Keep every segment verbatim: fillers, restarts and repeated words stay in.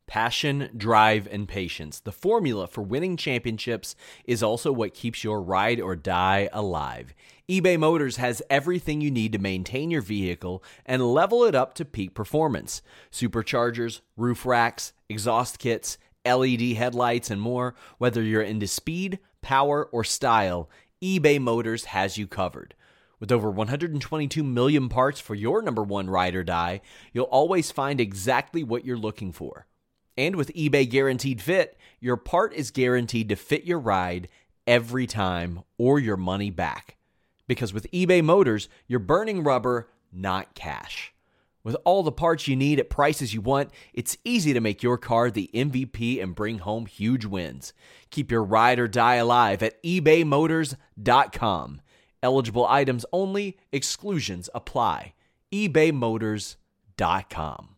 Passion, drive, and patience. The formula for winning championships is also what keeps your ride or die alive. eBay Motors has everything you need to maintain your vehicle and level it up to peak performance. Superchargers, roof racks, exhaust kits, L E D headlights, and more. Whether you're into speed, power, or style, eBay Motors has you covered. With over one hundred twenty-two million parts for your number one ride or die, you'll always find exactly what you're looking for. And with eBay Guaranteed Fit, your part is guaranteed to fit your ride every time or your money back. Because with eBay Motors, you're burning rubber, not cash. With all the parts you need at prices you want, it's easy to make your car the M V P and bring home huge wins. Keep your ride or die alive at ebay motors dot com. Eligible items only, exclusions apply. ebay motors dot com.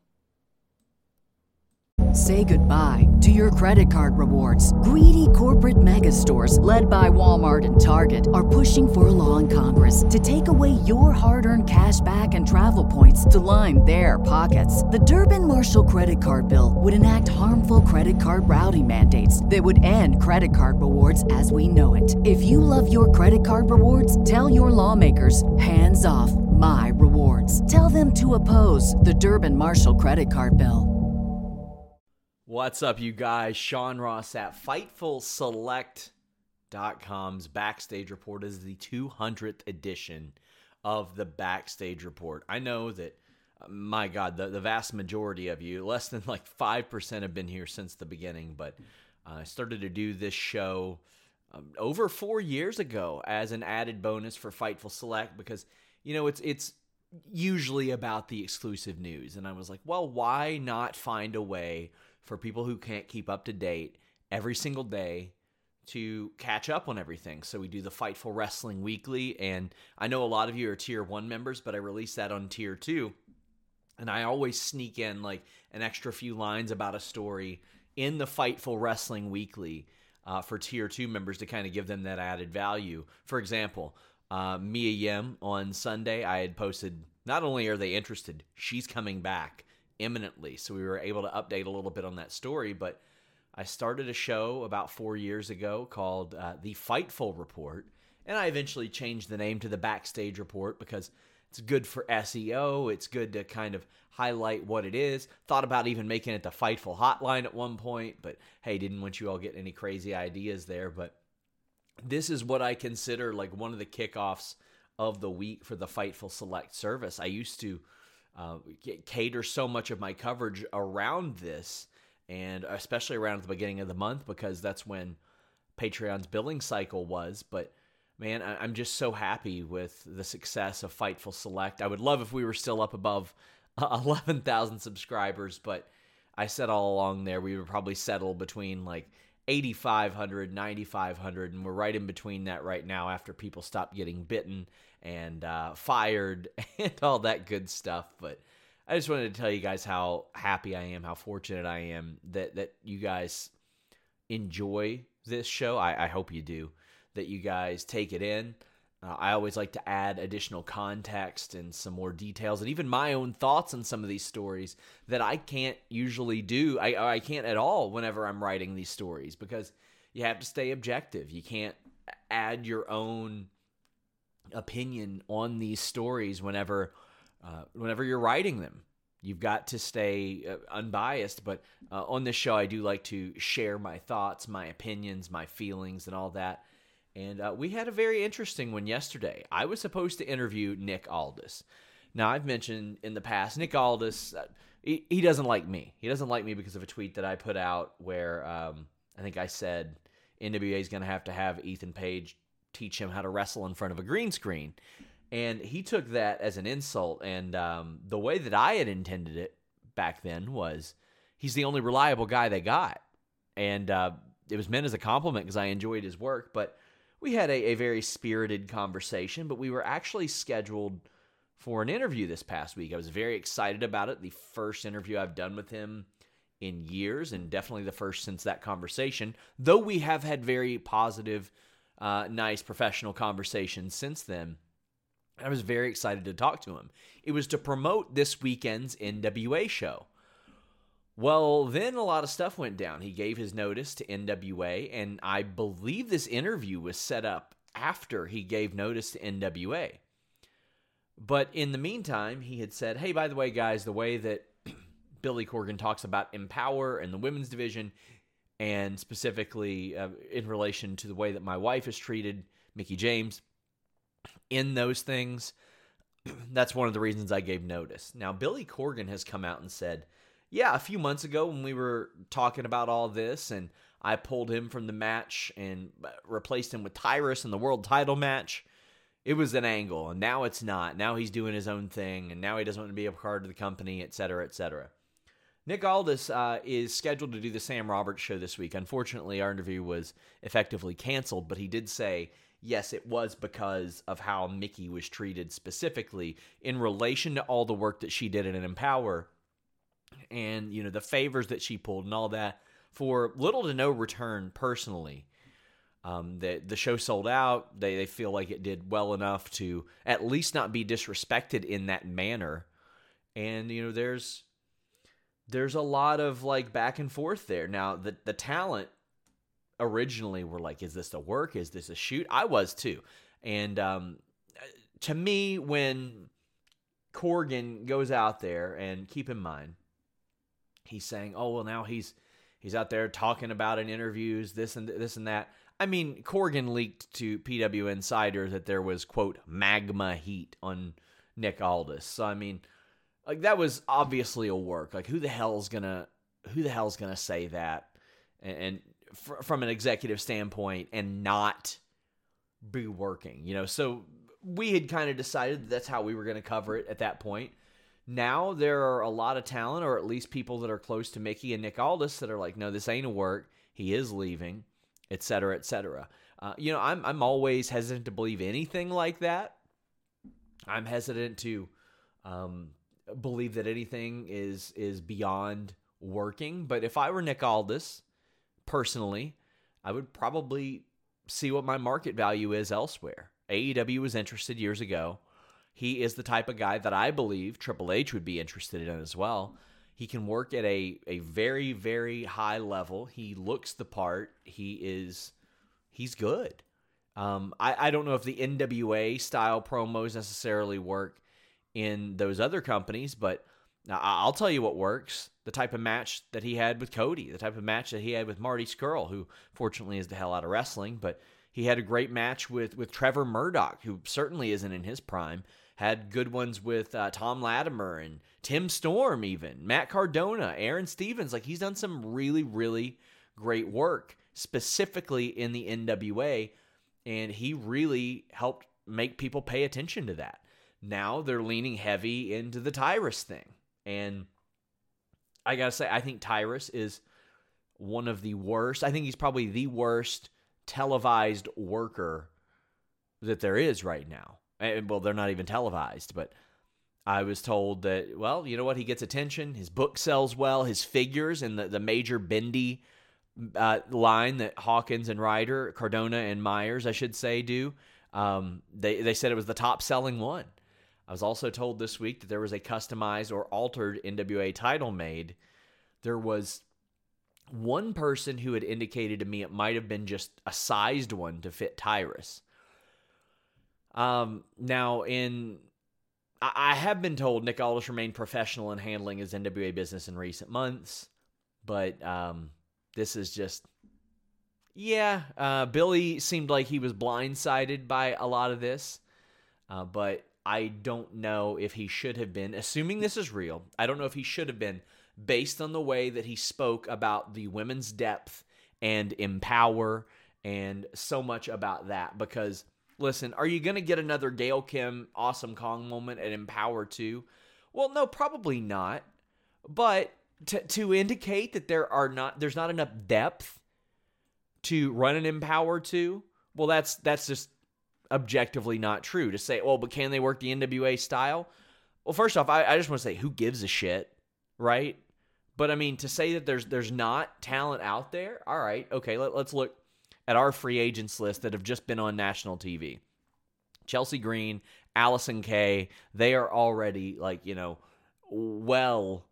Say goodbye to your credit card rewards. Greedy corporate mega stores, led by Walmart and Target, are pushing for a law in Congress to take away your hard-earned cash back and travel points to line their pockets. The Durbin-Marshall credit card bill would enact harmful credit card routing mandates that would end credit card rewards as we know it. If you love your credit card rewards, tell your lawmakers, hands off my rewards. Tell them to oppose the Durbin-Marshall credit card bill. What's up, you guys? Sean Ross at Fightful Select dot com's Backstage Report is the two hundredth edition of the Backstage Report. I know that, uh, my God, the, the vast majority of you, less than like five percent have been here since the beginning, but uh, I started to do this show um, over four years ago as an added bonus for Fightful Select because, you know, it's it's usually about the exclusive news. And I was like, well, why not find a way for people who can't keep up to date every single day to catch up on everything? So we do the Fightful Wrestling Weekly, and I know a lot of you are Tier one members, but I release that on Tier two, and I always sneak in like an extra few lines about a story in the Fightful Wrestling Weekly uh, for Tier two members to kind of give them that added value. For example, uh, Mia Yim on Sunday, I had posted, not only are they interested, she's coming back imminently. So we were able to update a little bit on that story, but I started a show about four years ago called uh, The Fightful Report, and I eventually changed the name to The Backstage Report because it's good for S E O. It's good to kind of highlight what it is. Thought about even making it the Fightful Hotline at one point, but hey, didn't want you all getting any crazy ideas there. But this is what I consider like one of the kickoffs of the week for the Fightful Select service. I used to Uh, cater so much of my coverage around this, and especially around the beginning of the month because that's when Patreon's billing cycle was. But man, I- I'm just so happy with the success of Fightful Select. I would love if we were still up above uh, eleven thousand subscribers, but I said all along there we would probably settle between like eighty-five hundred, ninety-five hundred, and we're right in between that right now after people stop getting bitten and uh, fired and all that good stuff. But I just wanted to tell you guys how happy I am, how fortunate I am that that you guys enjoy this show. I, I hope you do, that you guys take it in. Uh, I always like to add additional context and some more details and even my own thoughts on some of these stories that I can't usually do. I, I can't at all whenever I'm writing these stories because you have to stay objective. You can't add your own opinion on these stories whenever uh, whenever you're writing them. You've got to stay uh, unbiased, but uh, on this show I do like to share my thoughts, my opinions, my feelings, and all that. And uh, we had a very interesting one yesterday. I was supposed to interview Nick Aldis. Now, I've mentioned in the past, Nick Aldis, uh, he, he doesn't like me. He doesn't like me because of a tweet that I put out where um, I think I said N W A is going to have to have Ethan Page teach him how to wrestle in front of a green screen. And he took that as an insult. And um, the way that I had intended it back then was he's the only reliable guy they got. And uh, it was meant as a compliment because I enjoyed his work. But we had a, a very spirited conversation, but we were actually scheduled for an interview this past week. I was very excited about it. The first interview I've done with him in years, and definitely the first since that conversation, though we have had very positive, uh, nice, professional conversations since then. I was very excited to talk to him. It was to promote this weekend's N W A show. Well, then a lot of stuff went down. He gave his notice to N W A, and I believe this interview was set up after he gave notice to N W A. But in the meantime, he had said, hey, by the way, guys, the way that Billy Corgan talks about Empower and the women's division, and specifically uh, in relation to the way that my wife is treated, Mickie James, in those things, that's one of the reasons I gave notice. Now, Billy Corgan has come out and said, yeah, a few months ago when we were talking about all this and I pulled him from the match and replaced him with Tyrus in the world title match, it was an angle, and now it's not. Now he's doing his own thing, and now he doesn't want to be a part of the company, et cetera, et cetera. Nick Aldis uh, is scheduled to do the Sam Roberts show this week. Unfortunately, our interview was effectively canceled, but he did say, yes, it was because of how Mickie was treated specifically in relation to all the work that she did in Empower and, you know, the favors that she pulled and all that for little to no return personally. Um, the, the show sold out. They, they feel like it did well enough to at least not be disrespected in that manner. And, you know, there's there's a lot of, like, back and forth there. Now, the, the talent originally were like, is this a work? Is this a shoot? I was, too. And um, to me, when Corgan goes out there, and keep in mind, he's saying, oh, well, now he's he's out there talking about in interviews, this and this and that. I mean, Corgan leaked to P W Insider that there was, quote, magma heat on Nick Aldis. So, I mean, like, that was obviously a work. Like, who the hell's gonna, who the hell's gonna say that? And, and fr- from an executive standpoint and not be working, you know? So we had kind of decided that that's how we were going to cover it at that point. Now there are a lot of talent, or at least people that are close to Mickie and Nick Aldis, that are like, no, this ain't a work. He is leaving, et cetera, et cetera. Uh, you know, I'm I'm always hesitant to believe anything like that. I'm hesitant to um, believe that anything is is beyond working. But if I were Nick Aldis, personally, I would probably see what my market value is elsewhere. A E W was interested years ago. He is the type of guy that I believe Triple H would be interested in as well. He can work at a, a very, very high level. He looks the part. He is, he's good. Um, I, I don't know if the N W A style promos necessarily work in those other companies, but I'll tell you what works. The type of match that he had with Cody, the type of match that he had with Marty Scurll, who fortunately is the hell out of wrestling, but he had a great match with, with Trevor Murdoch, who certainly isn't in his prime. Had good ones with uh, Tom Latimer and Tim Storm even, Matt Cardona, Aaron Stevens. Like, he's done some really, really great work, specifically in the N W A, and he really helped make people pay attention to that. Now they're leaning heavy into the Tyrus thing. And I gotta say, I think Tyrus is one of the worst. I think he's probably the worst televised worker that there is right now. And, well, they're not even televised, but I was told that, well, you know what? He gets attention. His book sells well. His figures and the, the major bendy uh, line that Hawkins and Ryder, Cardona and Myers, I should say, do. Um, they, they said it was the top selling one. I was also told this week that there was a customized or altered N W A title made. There was one person who had indicated to me it might have been just a sized one to fit Tyrus. Um, now, in I, I have been told Nick Aldis remained professional in handling his N W A business in recent months, but um, this is just, yeah, uh, Billy seemed like he was blindsided by a lot of this, uh, but I don't know if he should have been, assuming this is real, I don't know if he should have been, based on the way that he spoke about the women's depth and Empower and so much about that, because listen, are you going to get another Gail Kim Awesome Kong moment at Empower two? Well, no, probably not. But to, to indicate that there are not, there's not enough depth to run an Empower two, well, that's that's just objectively not true. To say, well, but can they work the N W A style? Well, first off, I, I just want to say, who gives a shit, right? But I mean, to say that there's there's not talent out there, all right, okay, let, let's look at our free agents list that have just been on national T V. Chelsea Green, Allison Kay, they are already, like, you know, well,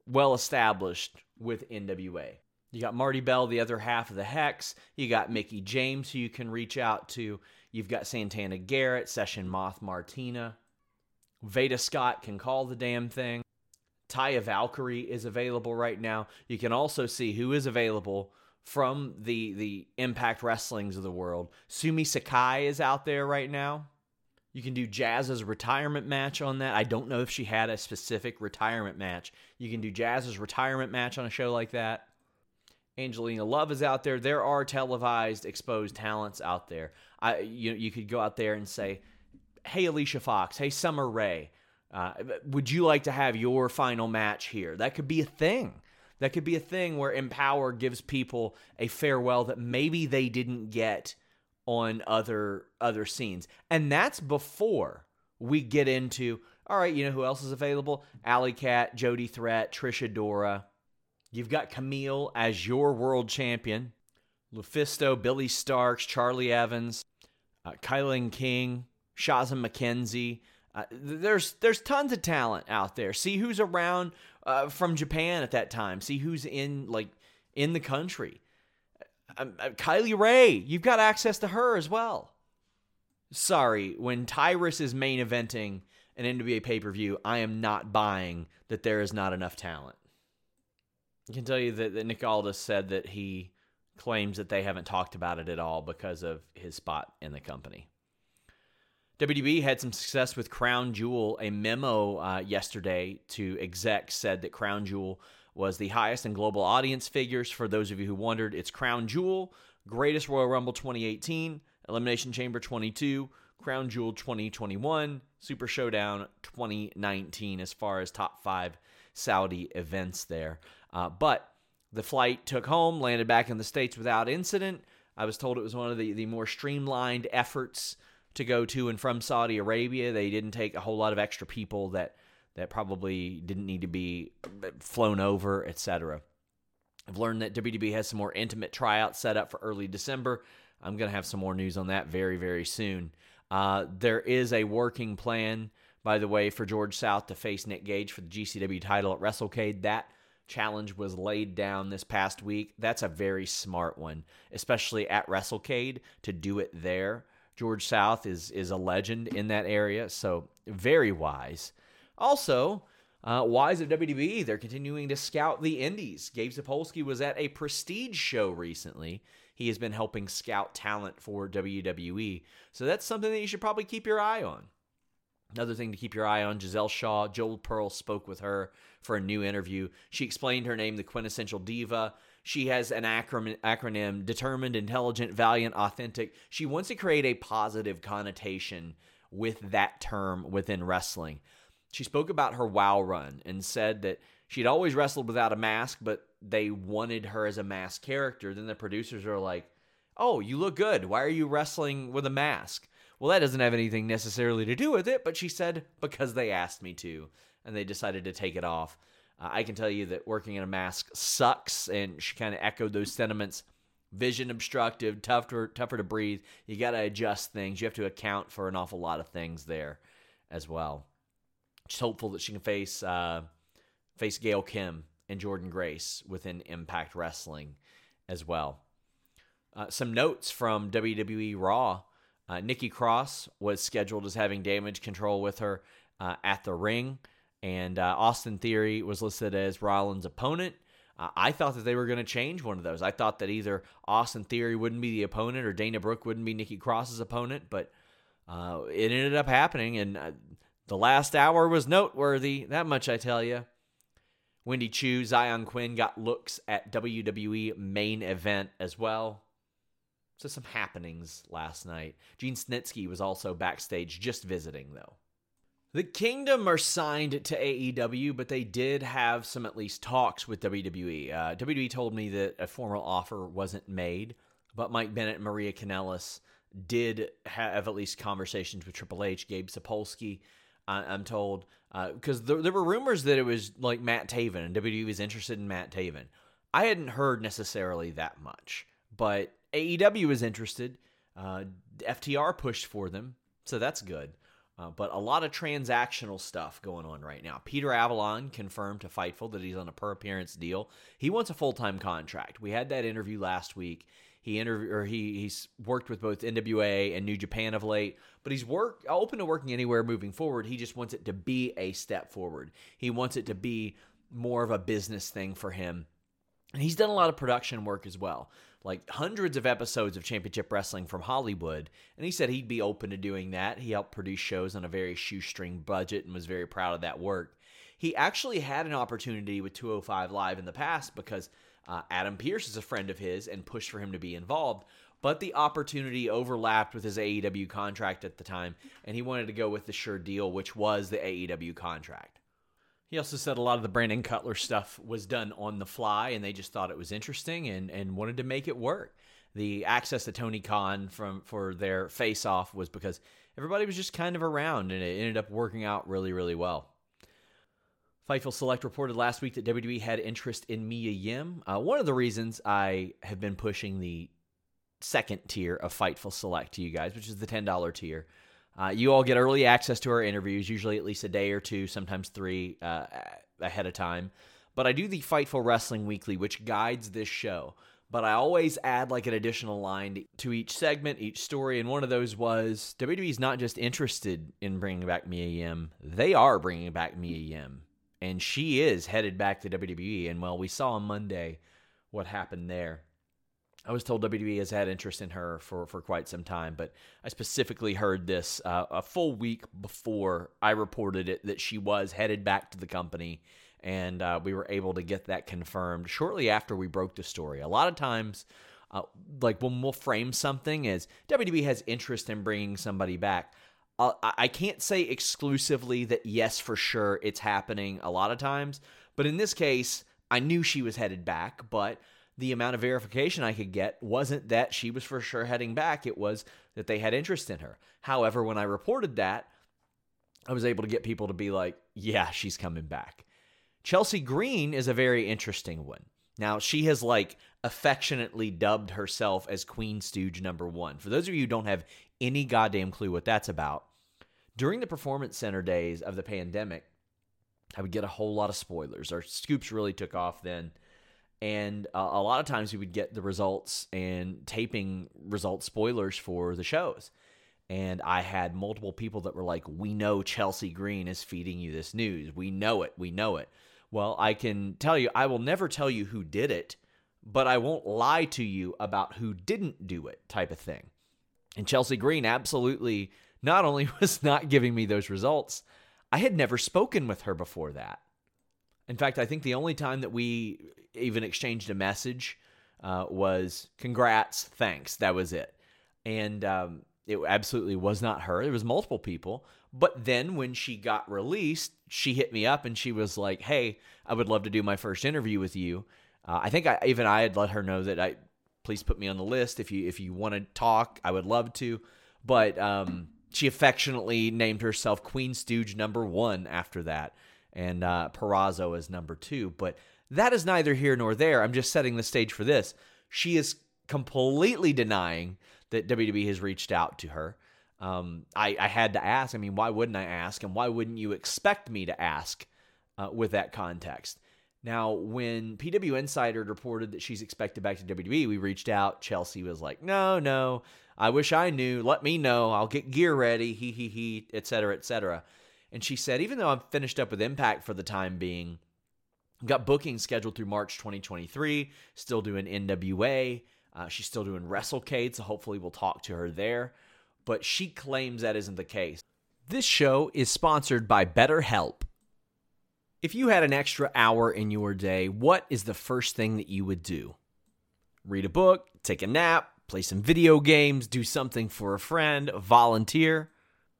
well established with N W A. You got Marty Bell, the other half of the Hex. You got Mickie James, who you can reach out to. You've got Santana Garrett, Session Moth Martina. Veda Scott can call the damn thing. Taya Valkyrie is available right now. You can also see who is available from the, the Impact Wrestlings of the world. Sumi Sakai is out there right now. You can do Jazz's retirement match on that. I don't know if she had a specific retirement match. You can do Jazz's retirement match on a show like that. Angelina Love is out there. There are televised exposed talents out there. I, you you could go out there and say, hey, Alicia Fox, hey, Summer Rae, uh, would you like to have your final match here? That could be a thing. That could be a thing where Empower gives people a farewell that maybe they didn't get on other other scenes. And that's before we get into, all right, you know who else is available? Alley Cat, Jody Threat, Trish Adora. You've got Camille as your world champion. Lufisto, Billy Starks, Charlie Evans, uh, Kylan King, Shazam McKenzie. Uh, there's there's tons of talent out there. See who's around uh, from Japan at that time. See who's in like in the country. Uh, uh, Kylie Ray, you've got access to her as well. Sorry, when Tyrus is main eventing an N W A pay-per-view, I am not buying that there is not enough talent. I can tell you that, that Nick Aldis said that he claims that they haven't talked about it at all because of his spot in the company. W W E had some success with Crown Jewel. A memo uh, yesterday to execs said that Crown Jewel was the highest in global audience figures. For those of you who wondered, it's Crown Jewel, Greatest Royal Rumble twenty eighteen, Elimination Chamber twenty-two, Crown Jewel twenty twenty-one, Super Showdown twenty nineteen as far as top five Saudi events there. Uh, but the flight took home, landed back in the States without incident. I was told it was one of the, the more streamlined efforts to go to and from Saudi Arabia. They didn't take a whole lot of extra people that, that probably didn't need to be flown over, et cetera. I've learned that W W E has some more intimate tryouts set up for early December. I'm going to have some more news on that very, very soon. Uh, there is a working plan, by the way, for George South to face Nick Gage for the G C W title at WrestleCade. That challenge was laid down this past week. That's a very smart one, especially at WrestleCade, to do it there. George South is is a legend in that area, so very wise. Also, uh, wise of W W E, they're continuing to scout the indies. Gabe Sapolsky was at a Prestige show recently. He has been helping scout talent for W W E, so that's something that you should probably keep your eye on. Another thing to keep your eye on, Giselle Shaw. Joel Pearl spoke with her for a new interview. She explained her name, the Quintessential Diva. She has an acronym, acronym, determined, intelligent, valiant, authentic. She wants to create a positive connotation with that term within wrestling. She spoke about her WOW run and said that she'd always wrestled without a mask, but they wanted her as a masked character. Then the producers are like, oh, you look good. Why are you wrestling with a mask? Well, that doesn't have anything necessarily to do with it, but she said, because they asked me to, and they decided to take it off. Uh, I can tell you that working in a mask sucks, and she kind of echoed those sentiments. Vision obstructive, tougher, tougher to breathe. You got to adjust things. You have to account for an awful lot of things there as well. Just hopeful that she can face uh, face Gail Kim and Jordynne Grace within Impact Wrestling as well. Uh, some notes from W W E Raw. Uh, Nikki Cross was scheduled as having damage control with her uh, at the ring, and uh, Austin Theory was listed as Rollins' opponent. Uh, I thought that they were going to change one of those. I thought that either Austin Theory wouldn't be the opponent or Dana Brooke wouldn't be Nikki Cross's opponent, but uh, it ended up happening, and uh, the last hour was noteworthy. That much I tell you. Wendy Chu, Zion Quinn got looks at W W E main event as well. So some happenings last night. Gene Snitsky was also backstage just visiting, though. The Kingdom are signed to A E W, but they did have some at least talks with W W E. Uh, W W E told me that a formal offer wasn't made, but Mike Bennett and Maria Kanellis did have at least conversations with Triple H, Gabe Sapolsky, uh, I'm told, because uh, there, there were rumors that it was like Matt Taven, and W W E was interested in Matt Taven. I hadn't heard necessarily that much, but A E W is interested. Uh, F T R pushed for them, so that's good. Uh, but a lot of transactional stuff going on right now. Peter Avalon confirmed to Fightful that he's on a per-appearance deal. He wants a full-time contract. We had that interview last week. He interview or he he's worked with both N W A and New Japan of late, but he's work open to working anywhere moving forward. He just wants it to be a step forward. He wants it to be more of a business thing for him. And he's done a lot of production work as well, like hundreds of episodes of Championship Wrestling from Hollywood. And he said he'd be open to doing that. He helped produce shows on a very shoestring budget and was very proud of that work. He actually had an opportunity with two oh five Live in the past because uh, Adam Pearce is a friend of his and pushed for him to be involved. But the opportunity overlapped with his A E W contract at the time, and he wanted to go with the sure deal, which was the A E W contract. He also said a lot of the Brandon Cutler stuff was done on the fly, and they just thought it was interesting and, and wanted to make it work. The access to Tony Khan from for their face-off was because everybody was just kind of around, and it ended up working out really, really well. Fightful Select reported last week that W W E had interest in Mia Yim. Uh, one of the reasons I have been pushing the second tier of Fightful Select to you guys, which is the ten dollars tier. Uh, you all get early access to our interviews, usually at least a day or two, sometimes three uh, ahead of time. But I do the Fightful Wrestling Weekly, which guides this show. But I always add like an additional line to each segment, each story, and one of those was W W E's not just interested in bringing back Mia Yim, they are bringing back Mia Yim. And she is headed back to W W E, and well, we saw on Monday what happened there. I was told W W E has had interest in her for, for quite some time, but I specifically heard this uh, a full week before I reported it that she was headed back to the company, and uh, we were able to get that confirmed shortly after we broke the story. A lot of times, uh, like when we'll frame something as W W E has interest in bringing somebody back, uh, I can't say exclusively that yes, for sure, it's happening a lot of times, but in this case, I knew she was headed back, but the amount of verification I could get wasn't that she was for sure heading back. It was that they had interest in her. However, when I reported that, I was able to get people to be like, yeah, she's coming back. Chelsea Green is a very interesting one. Now, she has like affectionately dubbed herself as Queen Stooge number one. For those of you who don't have any goddamn clue what that's about, during the Performance Center days of the pandemic, I would get a whole lot of spoilers. Our scoops really took off then. And uh, a lot of times we would get the results and taping result spoilers for the shows. And I had multiple people that were like, we know Chelsea Green is feeding you this news. We know it. We know it. Well, I can tell you, I will never tell you who did it, but I won't lie to you about who didn't do it type of thing. And Chelsea Green absolutely not only was not giving me those results, I had never spoken with her before that. In fact, I think the only time that we even exchanged a message uh, was congrats, thanks. That was it. And um, it absolutely was not her. It was multiple people. But then when she got released, she hit me up and she was like, hey, I would love to do my first interview with you. Uh, I think I, even I had let her know that I please put me on the list. If you if you want to talk, I would love to. But um, she affectionately named herself Queen Stooge number one after that. And uh, Perazo is number two. But that is neither here nor there. I'm just setting the stage for this. She is completely denying that W W E has reached out to her. Um, I, I had to ask. I mean, why wouldn't I ask? And why wouldn't you expect me to ask uh, with that context? Now, when P W Insider reported that she's expected back to W W E, we reached out. Chelsea was like, no, no, I wish I knew. Let me know. I'll get gear ready. He, he, he, et cetera, et cetera. And she said, even though I'm finished up with Impact for the time being, I've got bookings scheduled through March twenty twenty-three, still doing N W A. Uh, she's still doing WrestleCade, so hopefully we'll talk to her there. But she claims that isn't the case. This show is sponsored by BetterHelp. If you had an extra hour in your day, what is the first thing that you would do? Read a book, take a nap, play some video games, do something for a friend, volunteer.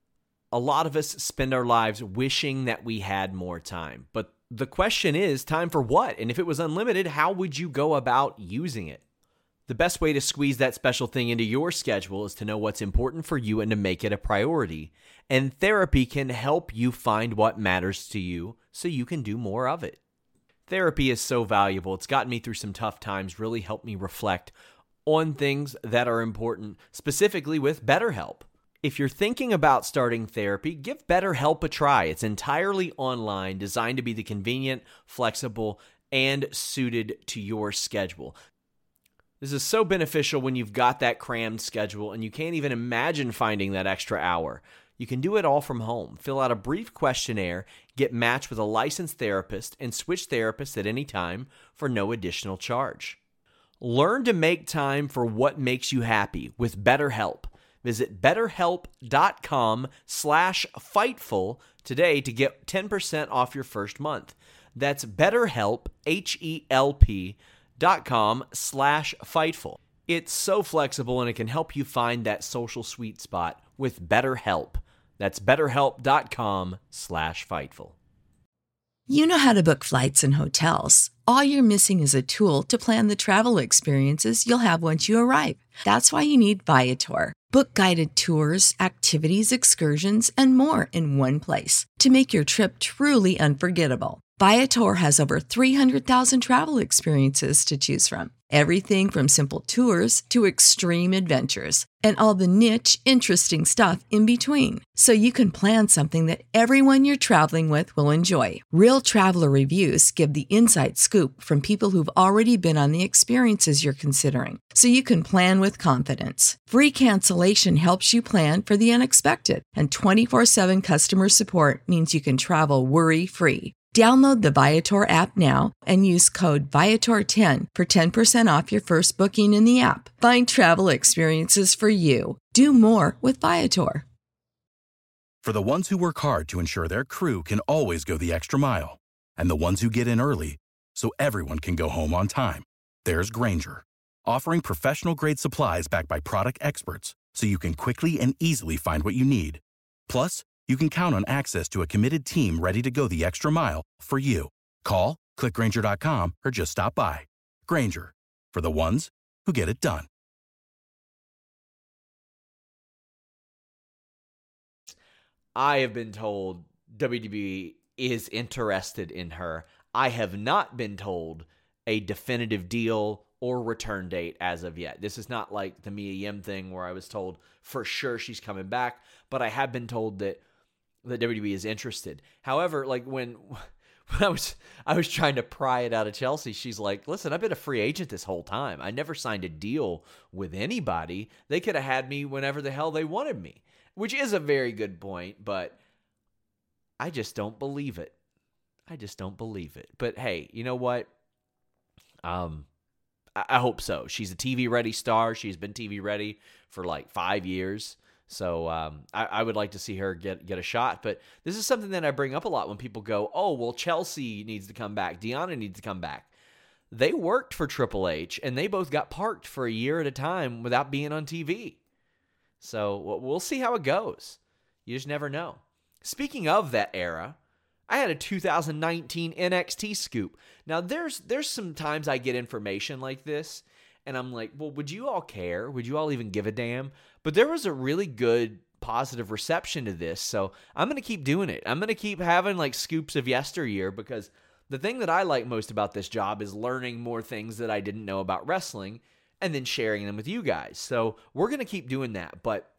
A lot of us spend our lives wishing that we had more time. But the question is, time for what? And if it was unlimited, how would you go about using it? The best way to squeeze that special thing into your schedule is to know what's important for you and to make it a priority. And therapy can help you find what matters to you so you can do more of it. Therapy is so valuable. It's gotten me through some tough times, really helped me reflect on things that are important, specifically with BetterHelp. If you're thinking about starting therapy, give BetterHelp a try. It's entirely online, designed to be the convenient, flexible, and suited to your schedule. This is so beneficial when you've got that crammed schedule and you can't even imagine finding that extra hour. You can do it all from home. Fill out a brief questionnaire, get matched with a licensed therapist, and switch therapists at any time for no additional charge. Learn to make time for what makes you happy with BetterHelp. Visit betterhelp.com slash Fightful today to get ten percent off your first month. That's BetterHelp, H E L P dot com slash Fightful. It's so flexible and it can help you find that social sweet spot with BetterHelp. That's betterhelp.com slash Fightful. You know how to book flights and hotels. All you're missing is a tool to plan the travel experiences you'll have once you arrive. That's why you need Viator. Book guided tours, activities, excursions, and more in one place to make your trip truly unforgettable. Viator has over three hundred thousand travel experiences to choose from. Everything from simple tours to extreme adventures and all the niche, interesting stuff in between. So you can plan something that everyone you're traveling with will enjoy. Real traveler reviews give the inside scoop from people who've already been on the experiences you're considering. So you can plan with confidence. Free cancellation helps you plan for the unexpected. And twenty-four seven customer support means you can travel worry-free. Download the Viator app now and use code Viator ten for ten percent off your first booking in the app. Find travel experiences for you. Do more with Viator. For the ones who work hard to ensure their crew can always go the extra mile, and the ones who get in early so everyone can go home on time, there's Grainger, offering professional-grade supplies backed by product experts so you can quickly and easily find what you need. Plus, you can count on access to a committed team ready to go the extra mile for you. Call, click Grainger dot com, or just stop by. Grainger, for the ones who get it done. I have been told W W E is interested in her. I have not been told a definitive deal or return date as of yet. This is not like the Mia Yim thing where I was told for sure she's coming back, but I have been told that the W W E is interested. However, like when, when I was I was trying to pry it out of Chelsea, she's like, listen, I've been a free agent this whole time. I never signed a deal with anybody. They could have had me whenever the hell they wanted me, which is a very good point, but I just don't believe it. I just don't believe it. But hey, you know what? Um, I, I hope so. She's a T V-ready star. She's been T V-ready for like five years. So um, I, I would like to see her get, get a shot. But this is something that I bring up a lot when people go, oh, well, Chelsea needs to come back. Deonna needs to come back. They worked for Triple H, and they both got parked for a year at a time without being on T V. So we'll see how it goes. You just never know. Speaking of that era, I had a two thousand nineteen N X T scoop. Now, there's there's some times I get information like this, and I'm like, well, would you all care? Would you all even give a damn? But there was a really good positive reception to this, so I'm going to keep doing it. I'm going to keep having like scoops of yesteryear, because the thing that I like most about this job is learning more things that I didn't know about wrestling and then sharing them with you guys. So we're going to keep doing that, but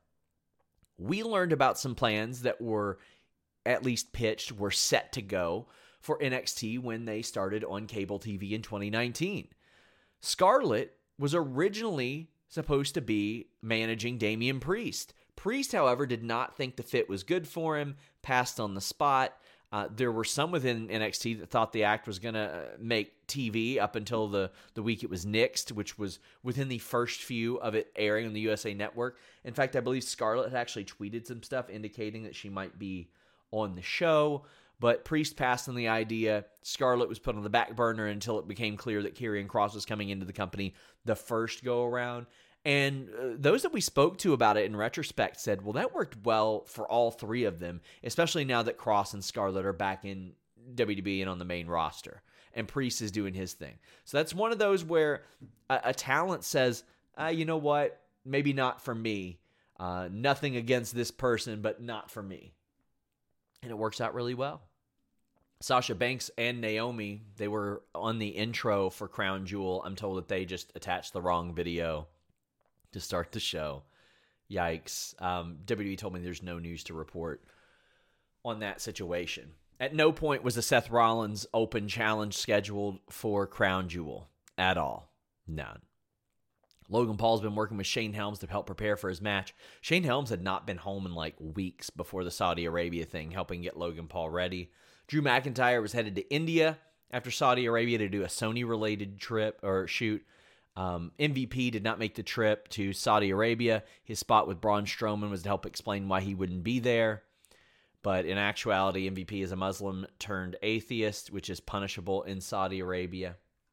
we learned about some plans that were at least pitched, were set to go for N X T when they started on cable T V in twenty nineteen. Scarlett was originally supposed to be managing Damian Priest. Priest, however, did not think the fit was good for him, passed on the spot. Uh, there were some within N X T that thought the act was going to make T V up until the, the week it was nixed, which was within the first few of it airing on the U S A Network. In fact, I believe Scarlett had actually tweeted some stuff indicating that she might be on the show, but Priest passed on the idea. Scarlett was put on the back burner until it became clear that Karrion Kross was coming into the company the first go-around. And uh, those that we spoke to about it in retrospect said, well, that worked well for all three of them, especially now that Kross and Scarlett are back in W W E and on the main roster, and Priest is doing his thing. So that's one of those where a, a talent says, uh, you know what, maybe not for me. Uh, nothing against this person, but not for me. And it works out really well. Sasha Banks and Naomi, they were on the intro for Crown Jewel. I'm told that they just attached the wrong video to start the show. Yikes. Um, W W E told me there's no news to report on that situation. At no point was a Seth Rollins Open Challenge scheduled for Crown Jewel at all. None. Logan Paul's been working with Shane Helms to help prepare for his match. Shane Helms had not been home in like weeks before the Saudi Arabia thing, helping get Logan Paul ready. Drew McIntyre was headed to India after Saudi Arabia to do a Sony-related trip or shoot. Um, M V P did not make the trip to Saudi Arabia. His spot with Braun Strowman was to help explain why he wouldn't be there. But in actuality, M V P is a Muslim turned atheist, which is punishable in Saudi Arabia.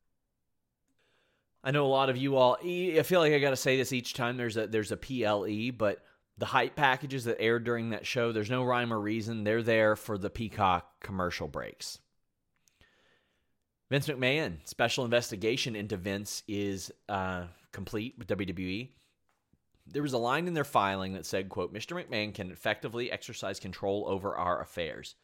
I know a lot of you all, I feel like I got to say this each time there's a there's a P L E, but the hype packages that aired during that show, there's no rhyme or reason. They're there for the Peacock commercial breaks. Vince McMahon, special investigation into Vince is uh, complete with W W E. There was a line in their filing that said, quote, Mister McMahon can effectively exercise control over our affairs.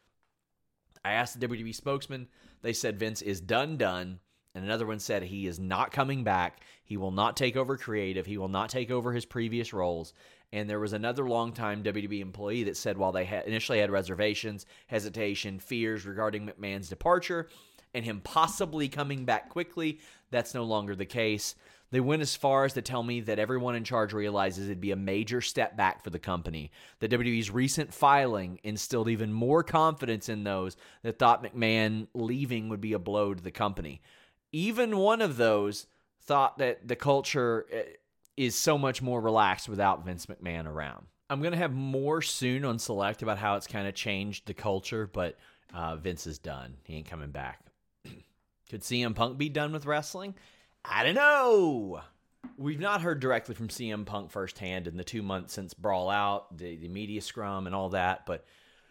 I asked the W W E spokesman. They said Vince is done, done. And another one said he is not coming back. He will not take over creative. He will not take over his previous roles. And there was another longtime W W E employee that said while they had initially had reservations, hesitation, fears regarding McMahon's departure and him possibly coming back quickly, that's no longer the case. They went as far as to tell me that everyone in charge realizes it'd be a major step back for the company. The W W E's recent filing instilled even more confidence in those that thought McMahon leaving would be a blow to the company. Even one of those thought that the culture is so much more relaxed without Vince McMahon around. I'm going to have more soon on Select about how it's kind of changed the culture, but uh, Vince is done. He ain't coming back. Could C M Punk be done with wrestling? I don't know. We've not heard directly from C M Punk firsthand in the two months since Brawl Out, the, the media scrum and all that, but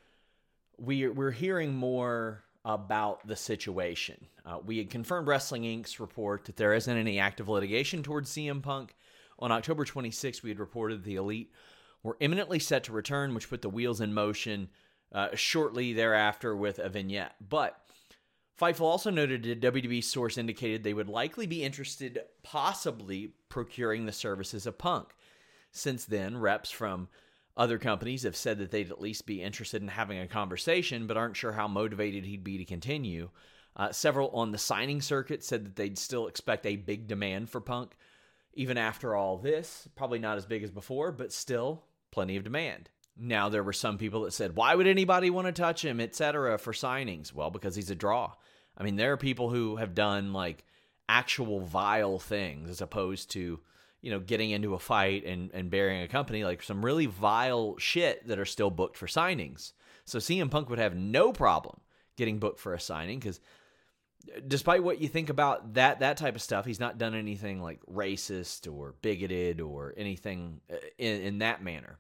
we're, we're hearing more about the situation. Uh, we had confirmed Wrestling Incorporated's report that there isn't any active litigation towards C M Punk. On October twenty-sixth, we had reported the Elite were imminently set to return, which put the wheels in motion uh, shortly thereafter with a vignette. But Fightful also noted a W W E source indicated they would likely be interested, possibly procuring the services of Punk. Since then, reps from other companies have said that they'd at least be interested in having a conversation, but aren't sure how motivated he'd be to continue. Uh, several on the signing circuit said that they'd still expect a big demand for Punk. Even after all this, probably not as big as before, but still plenty of demand. Now, there were some people that said, why would anybody want to touch him, et cetera, for signings? Well, because he's a draw. I mean, there are people who have done, like, actual vile things as opposed to, you know, getting into a fight and, and burying a company, like some really vile shit that are still booked for signings. So C M Punk would have no problem getting booked for a signing because despite what you think about that that type of stuff, he's not done anything like racist or bigoted or anything in, in that manner.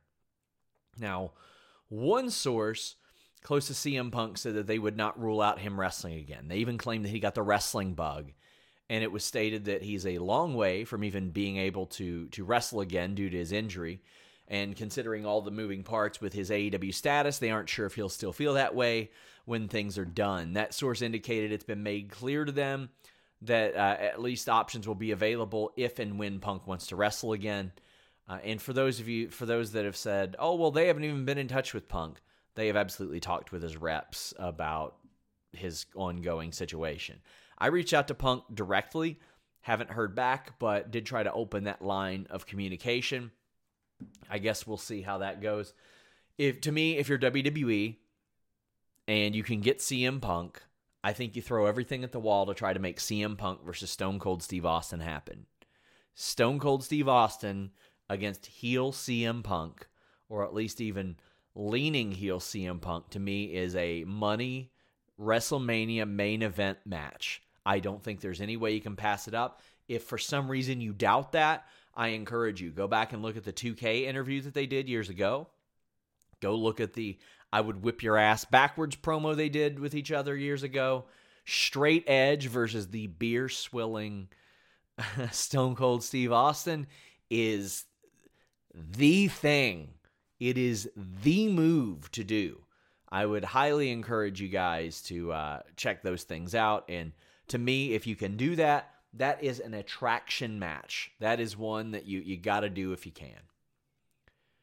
Now, one source close to C M Punk said that they would not rule out him wrestling again. They even claimed that he got the wrestling bug. And it was stated that he's a long way from even being able to, to wrestle again due to his injury. And considering all the moving parts with his A E W status, they aren't sure if he'll still feel that way when things are done. That source indicated it's been made clear to them that uh, at least options will be available if and when Punk wants to wrestle again. Uh, and for those of you, for those that have said, oh, well, they haven't even been in touch with Punk, they have absolutely talked with his reps about his ongoing situation. I reached out to Punk directly, haven't heard back, but did try to open that line of communication. I guess we'll see how that goes. If to me, if you're W W E and you can get C M Punk, I think you throw everything at the wall to try to make C M Punk versus Stone Cold Steve Austin happen. Stone Cold Steve Austin against heel C M Punk, or at least even leaning heel C M Punk, to me is a money WrestleMania main event match. I don't think there's any way you can pass it up. If for some reason you doubt that, I encourage you, go back and look at the two K interviews that they did years ago. Go look at the I would whip your ass backwards promo they did with each other years ago. Straight Edge versus the beer-swilling Stone Cold Steve Austin is the thing. It is the move to do. I would highly encourage you guys to uh, check those things out. And to me, if you can do that, that is an attraction match. That is one that you, you got to do if you can.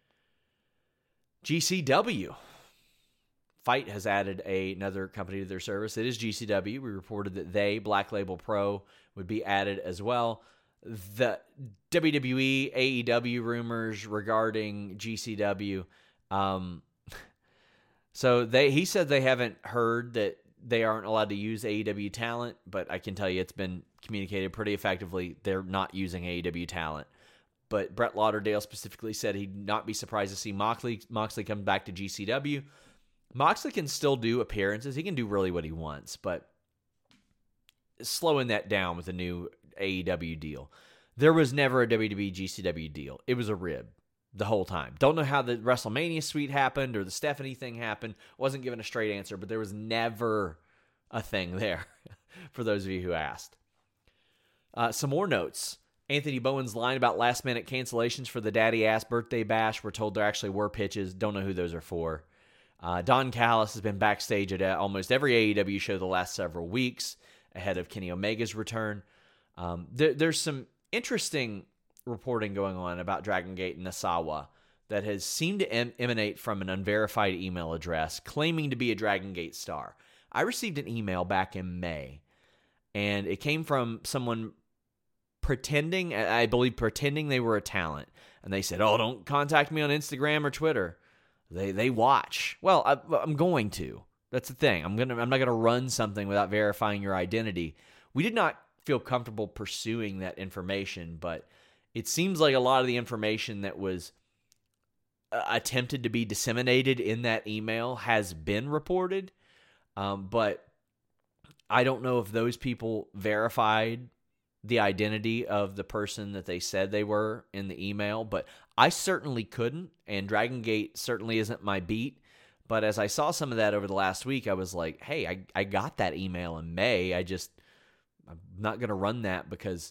G C W. Fight has added a, another company to their service. It is G C W. We reported that they, Black Label Pro, would be added as well. The W W E, A E W rumors regarding G C W. Um, so they, he said they haven't heard that they aren't allowed to use A E W talent, but I can tell you it's been communicated pretty effectively. They're not using A E W talent. But Brett Lauderdale specifically said he'd not be surprised to see Moxley, Moxley come back to G C W. Moxley can still do appearances. He can do really what he wants, but slowing that down with a new A E W deal. There was never a W W E G C W deal. It was a rib the whole time. Don't know how the WrestleMania suite happened or the Stephanie thing happened. Wasn't given a straight answer, but there was never a thing there for those of you who asked. Uh, some more notes. Anthony Bowen's line about last-minute cancellations for the Daddy Ass Birthday Bash. We're told there actually were pitches. Don't know who those are for. Uh, Don Callis has been backstage at almost every A E W show the last several weeks ahead of Kenny Omega's return. Um, there, there's some interesting reporting going on about Dragon Gate and Nasawa that has seemed to em- emanate from an unverified email address claiming to be a Dragon Gate star. I received an email back in May, and it came from someone pretending, I believe pretending they were a talent. And they said, oh, don't contact me on Instagram or Twitter. They they watch. Well, I, I'm going to. That's the thing. I'm gonna. I'm not gonna run something without verifying your identity. We did not feel comfortable pursuing that information, but it seems like a lot of the information that was uh, attempted to be disseminated in that email has been reported. Um, but I don't know if those people verified the identity of the person that they said they were in the email, but I certainly couldn't, and Dragon Gate certainly isn't my beat. But as I saw some of that over the last week, I was like, hey, I, I got that email in May. I just, I'm not going to run that because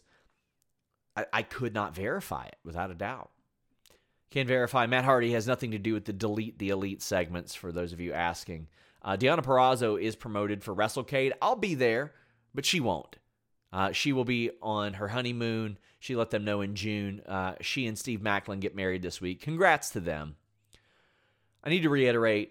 I, I could not verify it without a doubt. Can verify Matt Hardy has nothing to do with the Delete the Elite segments, for those of you asking. Uh, Deonna Purrazzo is promoted for WrestleCade. I'll be there, but she won't. Uh, she will be on her honeymoon. She let them know in June. Uh, she and Steve Maclin get married this week. Congrats to them. I need to reiterate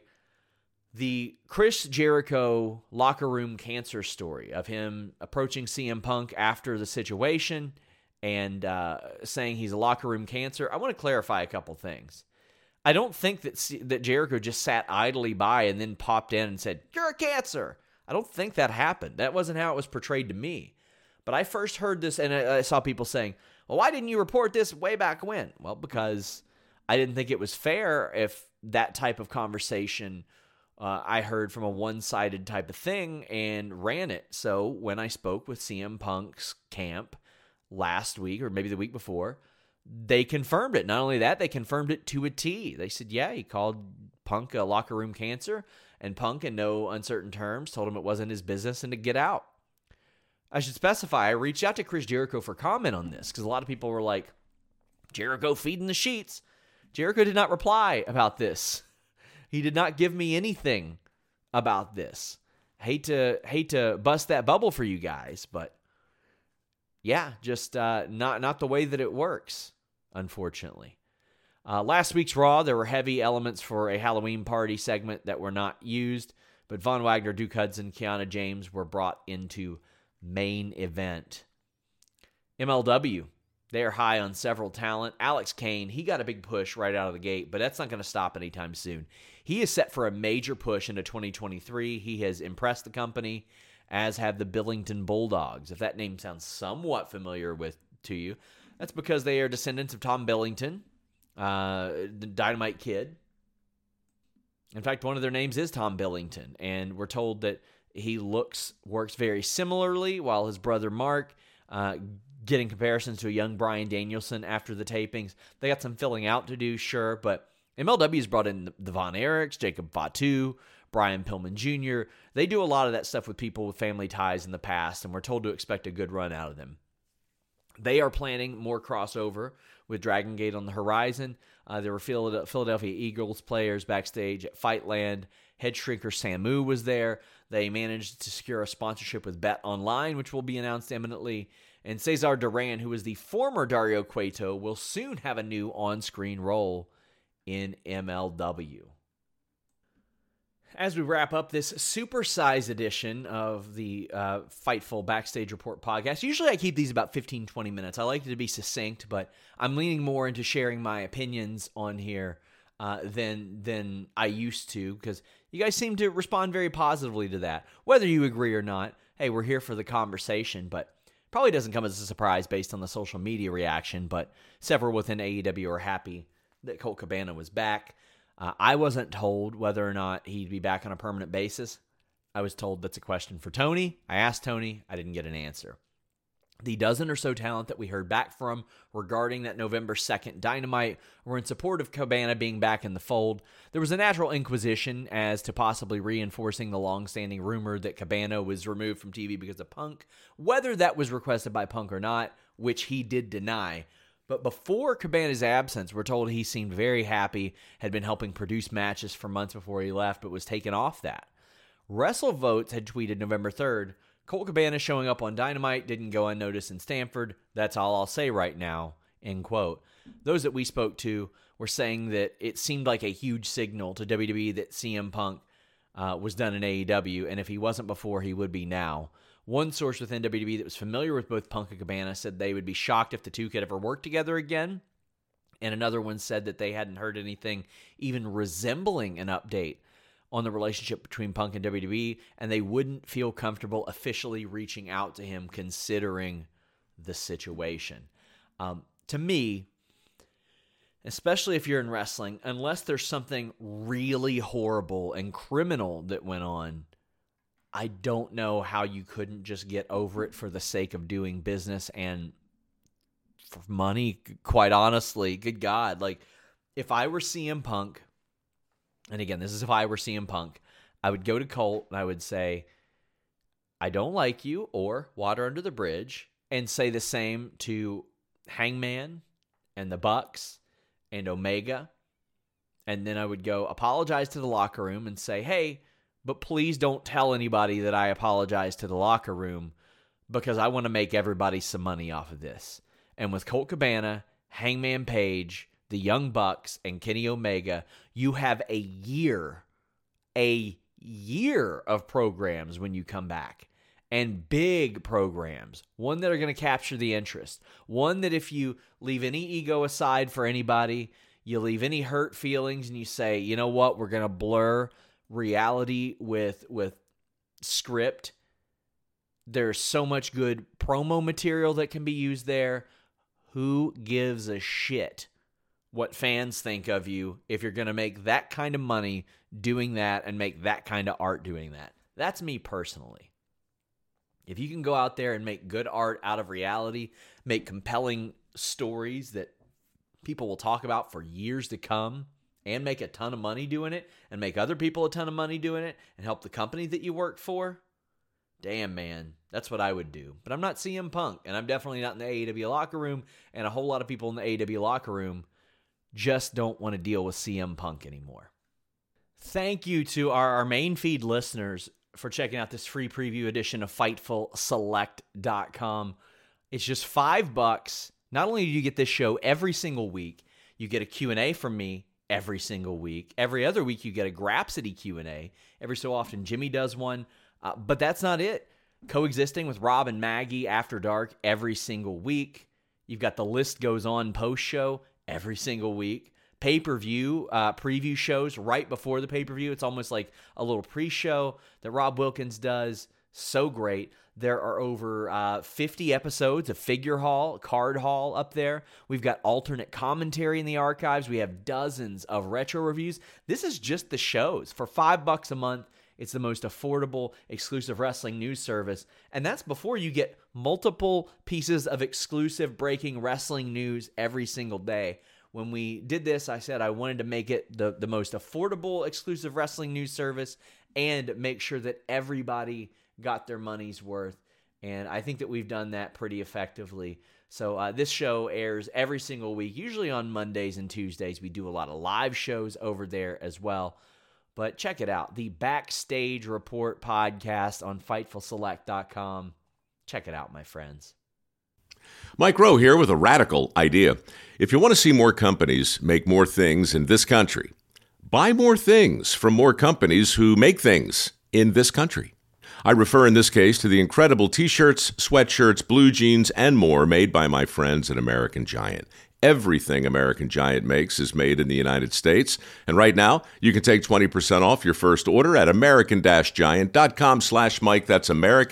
the Chris Jericho locker room cancer story of him approaching C M Punk after the situation and uh, saying he's a locker room cancer. I want to clarify a couple things. I don't think that C- that Jericho just sat idly by and then popped in and said, "You're a cancer." I don't think that happened. That wasn't how it was portrayed to me. But I first heard this, and I saw people saying, well, why didn't you report this way back when? Well, because I didn't think it was fair if that type of conversation uh, I heard from a one-sided type of thing and ran it. So when I spoke with C M Punk's camp last week, or maybe the week before, they confirmed it. Not only that, they confirmed it to a T. They said, yeah, he called Punk a locker room cancer, and Punk, in no uncertain terms, told him it wasn't his business and to get out. I should specify, I reached out to Chris Jericho for comment on this because a lot of people were like, Jericho feeding the sheets. Jericho did not reply about this. He did not give me anything about this. Hate to hate to bust that bubble for you guys, but yeah, just uh, not, not the way that it works, unfortunately. Uh, last week's Raw, there were heavy elements for a Halloween party segment that were not used, but Von Wagner, Duke Hudson, Kiana James were brought into main event. M L W, they are high on several talent. Alex Kane, he got a big push right out of the gate, but that's not going to stop anytime soon. He is set for a major push into twenty twenty-three. He has impressed the company, as have the Billington Bulldogs. If that name sounds somewhat familiar with to you, that's because they are descendants of Tom Billington, uh, the Dynamite Kid. In fact, one of their names is Tom Billington, and we're told that he looks, works very similarly, while his brother Mark, uh, getting comparisons to a young Bryan Danielson after the tapings. They got some filling out to do, sure, but M L W's brought in the Von Erichs, Jacob Fatu, Brian Pillman Junior They do a lot of that stuff with people with family ties in the past, and we're told to expect a good run out of them. They are planning more crossover with Dragon Gate on the horizon. Uh, there were Philadelphia Eagles players backstage at Fightland. Head shrinker Samu was there. They managed to secure a sponsorship with Bet Online, which will be announced imminently. And Cesar Duran, who is the former Dario Cueto, will soon have a new on-screen role in M L W. As we wrap up this supersized edition of the uh, Fightful Backstage Report podcast, usually I keep these about fifteen, twenty minutes. I like it to be succinct, but I'm leaning more into sharing my opinions on here uh, than than I used to, because you guys seem to respond very positively to that. Whether you agree or not, hey, we're here for the conversation, but probably doesn't come as a surprise based on the social media reaction, but several within A E W are happy that Colt Cabana was back. Uh, I wasn't told whether or not he'd be back on a permanent basis. I was told that's a question for Tony. I asked Tony. I didn't get an answer. The dozen or so talent that we heard back from regarding that November second Dynamite were in support of Cabana being back in the fold. There was a natural inquisition as to possibly reinforcing the long-standing rumor that Cabana was removed from T V because of Punk, whether that was requested by Punk or not, which he did deny. But before Cabana's absence, we're told he seemed very happy, had been helping produce matches for months before he left, but was taken off that. WrestleVotes had tweeted November third, Colt Cabana showing up on Dynamite didn't go unnoticed in Stamford. That's all I'll say right now, end quote. Those that we spoke to were saying that it seemed like a huge signal to W W E that C M Punk uh, was done in A E W, and if he wasn't before, he would be now. One source within W W E that was familiar with both Punk and Cabana said they would be shocked if the two could ever work together again. And another one said that they hadn't heard anything even resembling an update on the relationship between Punk and W W E, and they wouldn't feel comfortable officially reaching out to him considering the situation. Um, to me, especially if you're in wrestling, unless there's something really horrible and criminal that went on, I don't know how you couldn't just get over it for the sake of doing business and for money, quite honestly. Good God. Like, if I were C M Punk, and again, this is if I were C M Punk, I would go to Colt and I would say, I don't like you, or water under the bridge, and say the same to Hangman and the Bucks and Omega. And then I would go apologize to the locker room and say, hey, but please don't tell anybody that I apologize to the locker room, because I want to make everybody some money off of this. And with Colt Cabana, Hangman Page, the Young Bucks, and Kenny Omega, you have a year, a year of programs when you come back. And big programs. One that are going to capture the interest. One that if you leave any ego aside for anybody, you leave any hurt feelings and you say, you know what, we're going to blur reality with with script. There's so much good promo material that can be used there. Who gives a shit what fans think of you if you're going to make that kind of money doing that and make that kind of art doing that? That's me personally. If you can go out there and make good art out of reality, make compelling stories that people will talk about for years to come, and make a ton of money doing it, and make other people a ton of money doing it, and help the company that you work for, damn, man, that's what I would do. But I'm not C M Punk, and I'm definitely not in the A E W locker room, and a whole lot of people in the A E W locker room just don't want to deal with C M Punk anymore. Thank you to our, our main feed listeners for checking out this free preview edition of Fightful Select dot com. It's just five bucks. Not only do you get this show every single week, you get a Q and A from me every single week. Every other week, you get a Grapsody Q and A. Every so often, Jimmy does one. Uh, but that's not it. Coexisting with Rob and Maggie After Dark every single week. You've got The List Goes On post-show every single week. Pay-per-view uh, preview shows right before the pay-per-view. It's almost like a little pre-show that Rob Wilkins does. So great. There are over uh, fifty episodes of Figure Hall, Card Hall up there. We've got alternate commentary in the archives. We have dozens of retro reviews. This is just the shows. For five bucks a month, it's the most affordable, exclusive wrestling news service. And that's before you get multiple pieces of exclusive breaking wrestling news every single day. When we did this, I said I wanted to make it the, the most affordable, exclusive wrestling news service and make sure that everybody got their money's worth. And I think that we've done that pretty effectively. So uh, this show airs every single week, usually on Mondays and Tuesdays. We do a lot of live shows over there as well. But check it out, the Backstage Report podcast on Fightful Select dot com. Check it out, my friends. Mike Rowe here with a radical idea. If you want to see more companies make more things in this country, buy more things from more companies who make things in this country. I refer in this case to the incredible t-shirts, sweatshirts, blue jeans, and more made by my friends at American Giant. Everything American Giant makes is made in the United States. And right now, you can take twenty percent off your first order at american-giant.com slash Mike. That's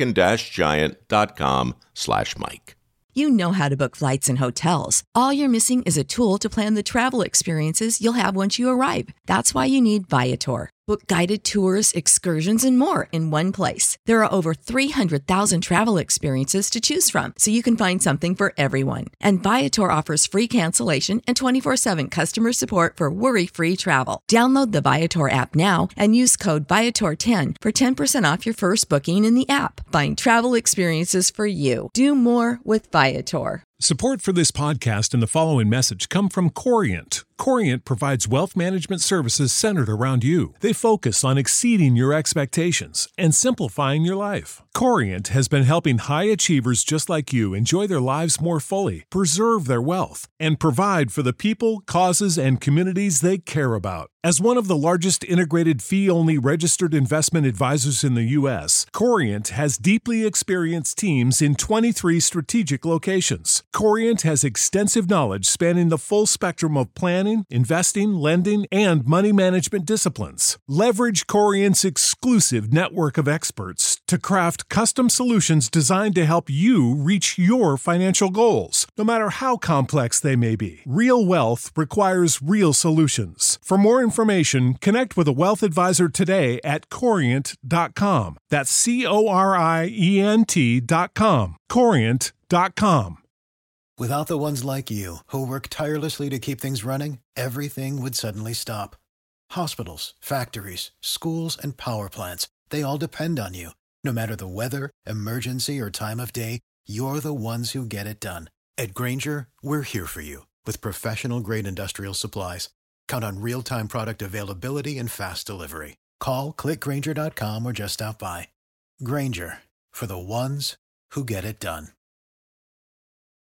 american-giant.com slash Mike. You know how to book flights and hotels. All you're missing is a tool to plan the travel experiences you'll have once you arrive. That's why you need Viator. Book guided tours, excursions, and more in one place. There are over three hundred thousand travel experiences to choose from, so you can find something for everyone. And Viator offers free cancellation and twenty-four seven customer support for worry-free travel. Download the Viator app now and use code Viator ten for ten percent off your first booking in the app. Find travel experiences for you. Do more with Viator. Support for this podcast and the following message come from Corient. Corient provides wealth management services centered around you. They focus on exceeding your expectations and simplifying your life. Corient has been helping high achievers just like you enjoy their lives more fully, preserve their wealth, and provide for the people, causes, and communities they care about. As one of the largest integrated fee-only registered investment advisors in the U S, Corient has deeply experienced teams in twenty-three strategic locations. Corient has extensive knowledge spanning the full spectrum of planning, investing, lending, and money management disciplines. Leverage Corient's exclusive network of experts to craft custom solutions designed to help you reach your financial goals, no matter how complex they may be. Real wealth requires real solutions. For more information, connect with a wealth advisor today at corient dot com. That's C O R I E N T dot com. corient dot com. Without the ones like you, who work tirelessly to keep things running, everything would suddenly stop. Hospitals, factories, schools, and power plants, they all depend on you. No matter the weather, emergency, or time of day, you're the ones who get it done. At Grainger, we're here for you with professional-grade industrial supplies. Count on real-time product availability and fast delivery. Call, click Grainger dot com, or just stop by. Grainger, for the ones who get it done.